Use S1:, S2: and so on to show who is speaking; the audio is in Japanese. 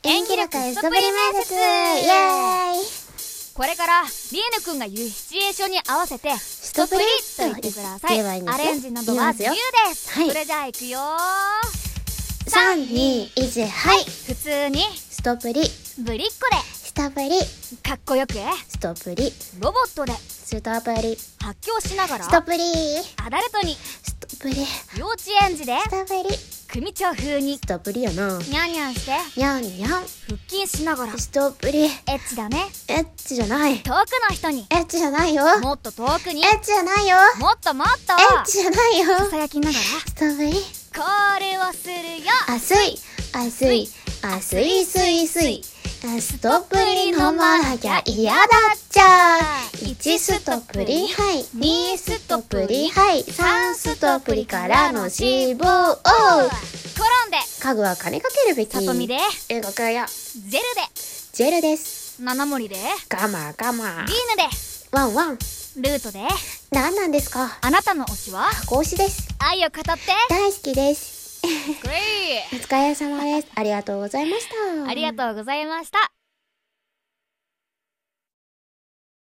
S1: 演技力すとぷり面接イエーイ。
S2: これからリーヌくんが言うシチュエーションに合わせてストプリと言ってください。アレンジなどは自由です。それじゃあいくよー。
S1: 3、2、1、はい。
S2: 普通に
S1: ストプリ、
S2: ぶりっ子で
S1: ストプリ、
S2: かっこよく
S1: ストプリ、
S2: ロボットで
S1: ストプリ、
S2: 発狂しながら
S1: ストプリ、
S2: アダルトに
S1: ストプリ、
S2: 幼稚園児で
S1: ストプリ、
S2: 組長風に
S1: ストプリやな。
S2: ニャンニャンして
S1: にゃんにゃん、
S2: 腹筋しながら
S1: ストプリ、
S2: エッチだね。
S1: エッチじゃない。
S2: 遠くの人に
S1: エッチじゃないよ。
S2: もっと遠くに
S1: エッチじゃないよ。
S2: もっともっと
S1: エッチじゃないよ。
S2: ささやきながら
S1: ストプリ、
S2: コールをするよ。
S1: 熱い、熱い、熱い、すいすい。ストプリ飲まなきゃ嫌だっちゃ。1ストプリはい、2ストプリはい、3ストプリからの脂肪を
S2: 転んで
S1: 家具は金かけるべき。
S2: 里見で
S1: 動くよ。
S2: ジェルで
S1: ジェルです。
S2: 七森で
S1: ガマガマ。
S2: リーヌで
S1: ワンワン。
S2: ルートで
S1: 何なんですか。
S2: あなたの推しは
S1: 箱推しです。
S2: 愛を語って
S1: 大好きです。
S2: グレイ
S1: お疲れ様です。ありがとうございました。
S2: ありがとうございました。